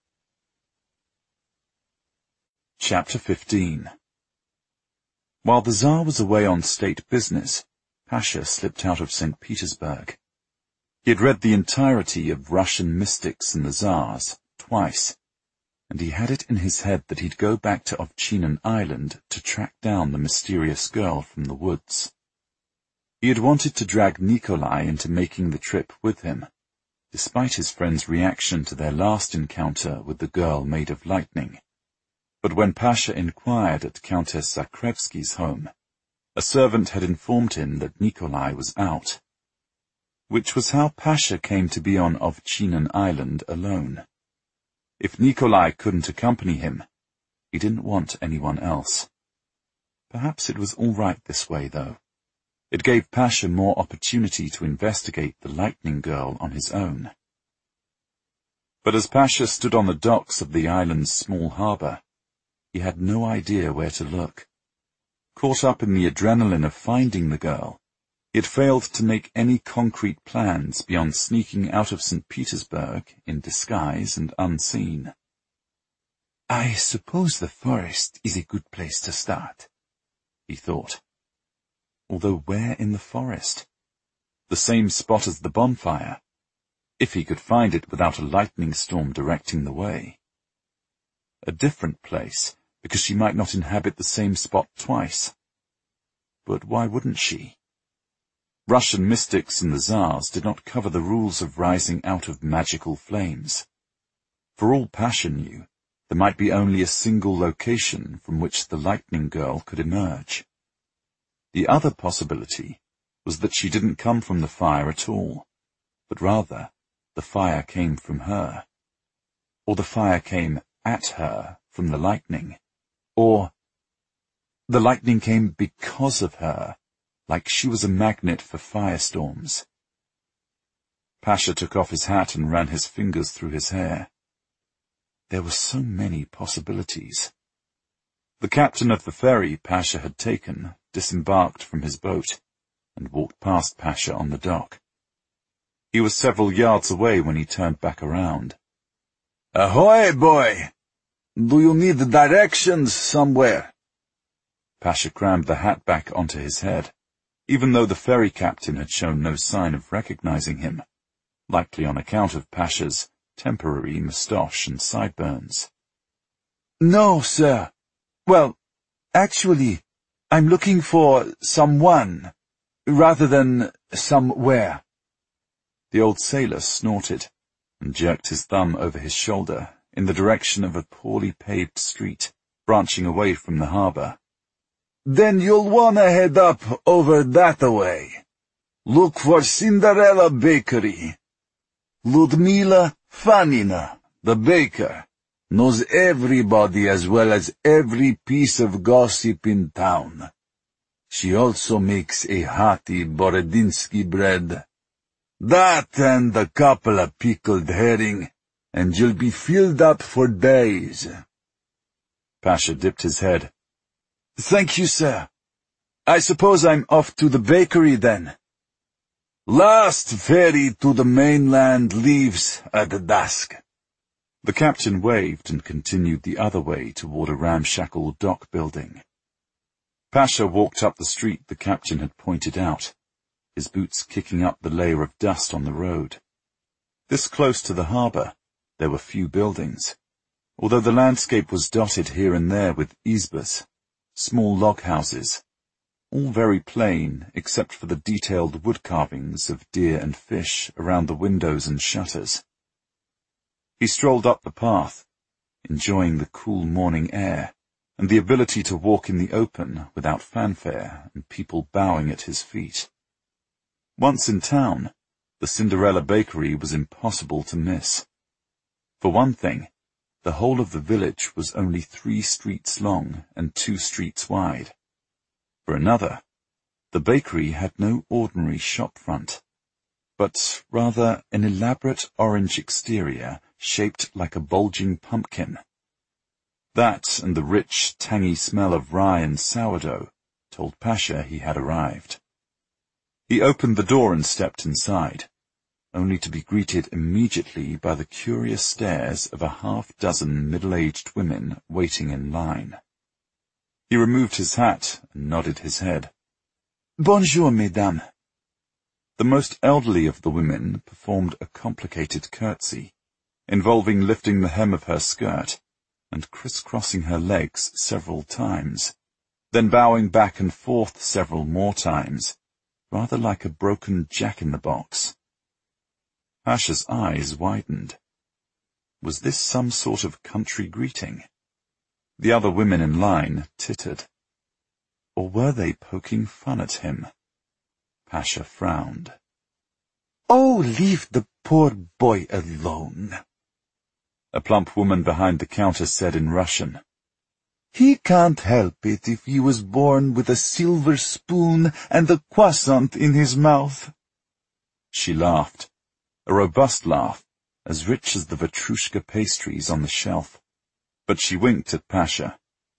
Chapter fifteen. While the Tsar was away on state business, Pasha slipped out of Saint Petersburg. He had read the entirety of Russian Mystics and the Tsars twice, and he had it in his head that he'd go back to Ovchinan Island to track down the mysterious girl from the woods. He had wanted to drag Nikolai into making the trip with him, despite his friend's reaction to their last encounter with the girl made of lightning. But when Pasha inquired at Countess Zakrevsky's home, a servant had informed him that Nikolai was out, which was how Pasha came to be on Ovchinan Island alone. If Nikolai couldn't accompany him, he didn't want anyone else. Perhaps it was all right this way, though. It gave Pasha more opportunity to investigate the lightning girl on his own. But as Pasha stood on the docks of the island's small harbour, he had no idea where to look. Caught up in the adrenaline of finding the girl, he had failed to make any concrete plans beyond sneaking out of Saint Petersburg in disguise and unseen.
I suppose the forest is a good place to start,
he thought. Although where in the forest? The same spot as the bonfire, if he could find it without a lightning storm directing the way. A different place, because she might not inhabit the same spot twice. But why wouldn't she? Russian mystics and the Tsars did not cover the rules of rising out of magical flames. For all Pasha knew, there might be only a single location from which the lightning girl could emerge. The other possibility was that she didn't come from the fire at all, but rather the fire came from her. Or the fire came at her from the lightning. Or the lightning came because of her, like she was a magnet for firestorms. Pasha took off his hat and ran his fingers through his hair. There were so many possibilities. The captain of the ferry Pasha had taken disembarked from his boat and walked past Pasha on the dock. He was several yards away when he turned back around.
Ahoy, boy! Do you need directions somewhere?
Pasha crammed the hat back onto his head, even though the ferry captain had shown no sign of recognizing him, likely on account of Pasha's temporary moustache and sideburns.
No, sir. Well, actually, I'm looking for someone, rather than somewhere.
The old sailor snorted and jerked his thumb over his shoulder in the direction of a poorly paved street branching away from the harbour.
Then you'll wanna head up over that way. Look for Cinderella Bakery. Ludmila Fanina, the baker, knows everybody as well as every piece of gossip in town. She also makes a hearty Borodinsky bread. That and a couple of pickled herring, and you'll be filled up for days.
Pasha dipped his head.
Thank you, sir. I suppose I'm off to the bakery then. Last ferry to the mainland leaves at dusk.
The captain waved and continued the other way toward a ramshackle dock building. Pasha walked up the street the captain had pointed out, his boots kicking up the layer of dust on the road. This close to the harbour, there were few buildings, although the landscape was dotted here and there with izbas, small log houses, all very plain except for the detailed wood carvings of deer and fish around the windows and shutters. He strolled up the path, enjoying the cool morning air and the ability to walk in the open without fanfare and people bowing at his feet. Once in town, the Cinderella Bakery was impossible to miss. For one thing, the whole of the village was only three streets long and two streets wide. For another, the bakery had no ordinary shop front, but rather an elaborate orange exterior shaped like a bulging pumpkin. That and the rich, tangy smell of rye and sourdough told Pasha he had arrived. He opened the door and stepped inside, only to be greeted immediately by the curious stares of a half-dozen middle-aged women waiting in line. He removed his hat and nodded his head.
Bonjour, mesdames.
The most elderly of the women performed a complicated curtsy, involving lifting the hem of her skirt and crisscrossing her legs several times, then bowing back and forth several more times, rather like a broken jack-in-the-box. Pasha's eyes widened. Was this some sort of country greeting? The other women in line tittered. Or were they poking fun at him? Pasha frowned.
Oh, leave the poor boy alone,
a plump woman behind the counter said in Russian.
He can't help it if he was born with a silver spoon and a croissant in his mouth.
She laughed, a robust laugh, as rich as the Vatrushka pastries on the shelf, but she winked at Pasha.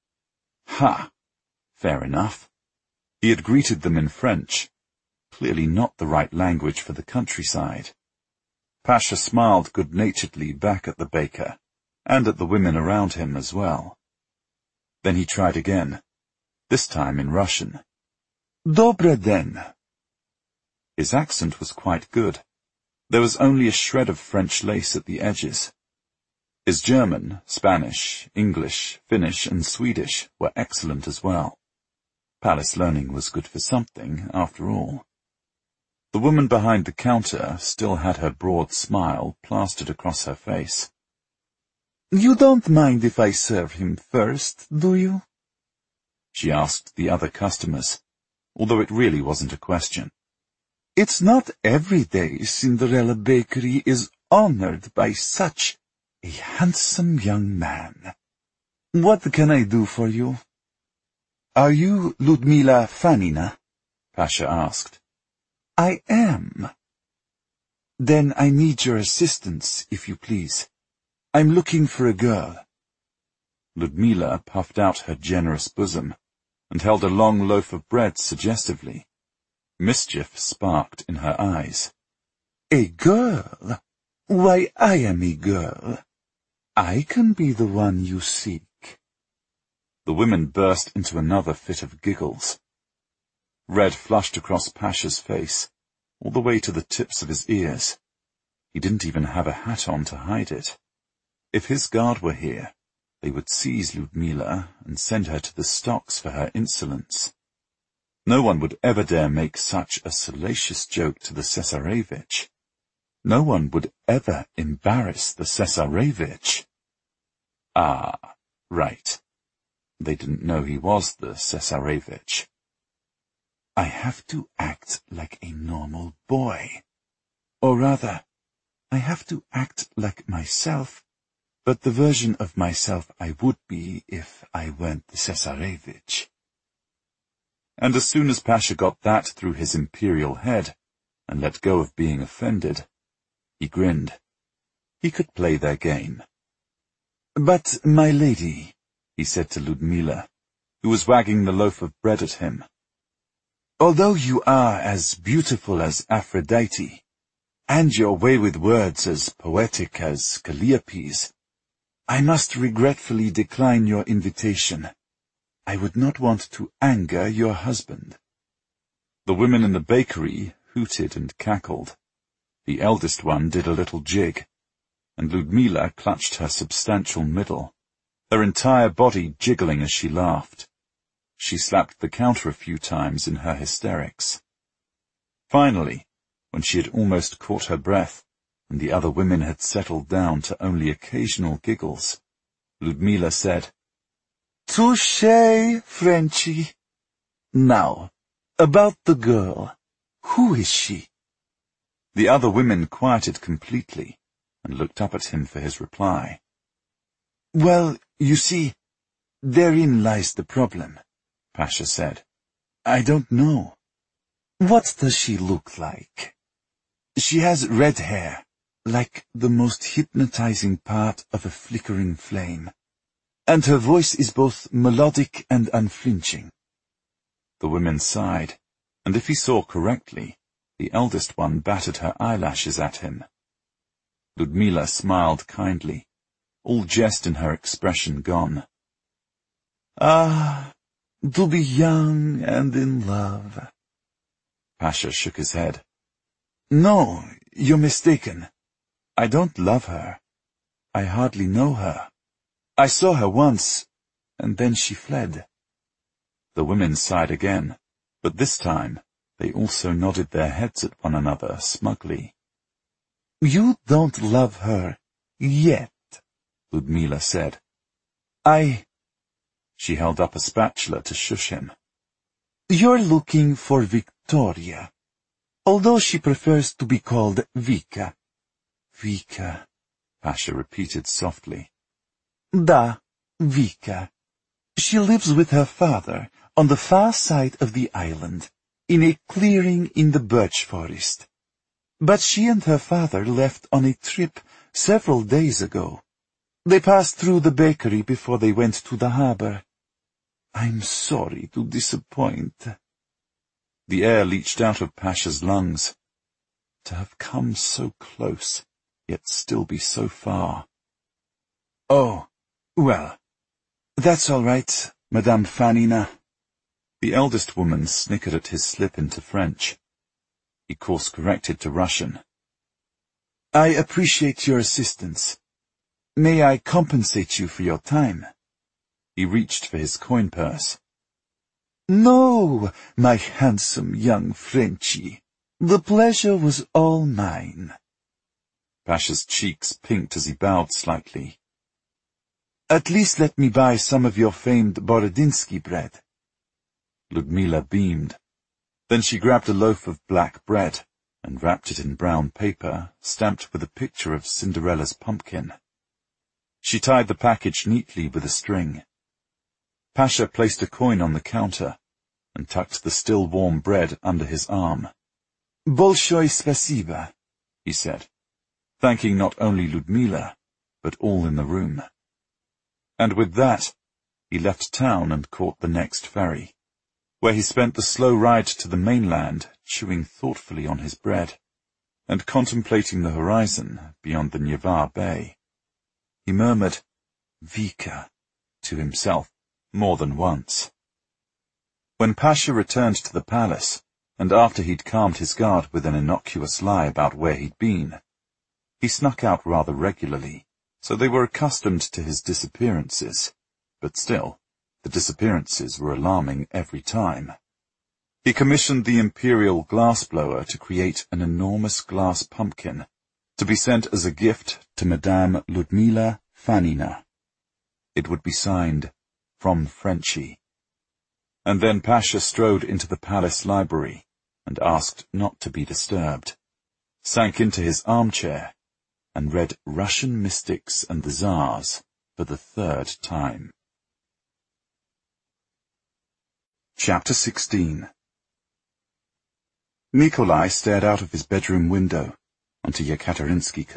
Ha! Fair enough. He had greeted them in French, clearly not the right language for the countryside. Pasha smiled good-naturedly back at the baker, and at the women around him as well. Then he tried again, this time in Russian.
Dobre den.
His accent was quite good. There was only a shred of French lace at the edges. His German, Spanish, English, Finnish, and Swedish were excellent as well. Palace learning was good for something, after all. The woman behind the counter still had her broad smile plastered across her face.
You don't mind if I serve him first, do you?
She asked the other customers, although it really wasn't a question.
It's not every day Cinderella Bakery is honored by such a handsome young man. What can I do for you? Are you Ludmila Fanina?
Pasha asked.
I am. Then I need your assistance, if you please. I'm looking for a girl.
Ludmila puffed out her generous bosom and held a long loaf of bread suggestively. Mischief sparked in her eyes.
A girl? Why, I am a girl. I can be the one you seek.
The women burst into another fit of giggles. Red flushed across Pasha's face, all the way to the tips of his ears. He didn't even have a hat on to hide it. If his guard were here, they would seize Ludmila and send her to the stocks for her insolence. No one would ever dare make such a salacious joke to the Cesarevich. No one would ever embarrass the Cesarevich. Ah, right. They didn't know he was the Cesarevich. I have to act like a normal boy. Or rather, I have to act like myself, but the version of myself I would be if I weren't the Cesarevich. And as soon as Pasha got that through his imperial head, and let go of being offended, he grinned. He could play their game.
"But, my lady,"
he said to Ludmila, who was wagging the loaf of bread at him,
"although you are as beautiful as Aphrodite, and your way with words as poetic as Calliope's, I must regretfully decline your invitation. I would not want to anger your husband."
The women in the bakery hooted and cackled. The eldest one did a little jig, and Ludmila clutched her substantial middle, her entire body jiggling as she laughed. She slapped the counter a few times in her hysterics. Finally, when she had almost caught her breath, and the other women had settled down to only occasional giggles, Ludmila said,
"Touché, Frenchy. Now, about the girl. Who is she?"
The other women quieted completely and looked up at him for his reply.
"Well, you see, therein lies the problem,"
Pasha said.
"I don't know."
"What does she look like?"
"She has red hair, like the most hypnotizing part of a flickering flame, and her voice is both melodic and unflinching."
The women sighed, and if he saw correctly, the eldest one battered her eyelashes at him. Ludmila smiled kindly, all jest in her expression gone.
"Ah, to be young and in love."
Pasha shook his head.
"No, you're mistaken.
I don't love her. I hardly know her.
I saw her once, and then she fled."
The women sighed again, but this time they also nodded their heads at one another smugly.
"You don't love her yet,"
Ludmila said.
I...
She held up a spatula to shush him.
"You're looking for Victoria, although she prefers to be called Vika."
Vika,
Pasha repeated softly.
"Da, Vika. She lives with her father on the far side of the island, in a clearing in the birch forest. But she and her father left on a trip several days ago. They passed through the bakery before they went to the harbor. I'm sorry to disappoint."
The air leached out of Pasha's lungs. To have come so close, yet still be so far.
"Oh, well, that's all right, Madame Fanina."
The eldest woman snickered at his slip into French. He course-corrected to Russian.
"I appreciate your assistance. May I compensate you for your time?"
He reached for his coin purse.
"No, my handsome young Frenchy. The pleasure was all mine."
Pasha's cheeks pinked as he bowed slightly.
"At least let me buy some of your famed Borodinsky bread."
Ludmila beamed. Then she grabbed a loaf of black bread and wrapped it in brown paper, stamped with a picture of Cinderella's pumpkin. She tied the package neatly with a string. Pasha placed a coin on the counter and tucked the still warm bread under his arm.
"Bolshoi spasiba,"
he said, thanking not only Ludmila, but all in the room. And with that, he left town and caught the next ferry, where he spent the slow ride to the mainland, chewing thoughtfully on his bread, and contemplating the horizon beyond the Neva Bay. He murmured, "Vika," to himself, more than once. When Pasha returned to the palace, and after he'd calmed his guard with an innocuous lie about where he'd been, he snuck out rather regularly, so they were accustomed to his disappearances, but still, the disappearances were alarming every time. He commissioned the imperial glassblower to create an enormous glass pumpkin, to be sent as a gift to Madame Ludmila Fanina. It would be signed, "From Frenchy." And then Pasha strode into the palace library and asked not to be disturbed, sank into his armchair, and read Russian Mystics and the Tsars for the third time. Chapter sixteen. Nikolai stared out of his bedroom window onto Yekaterinski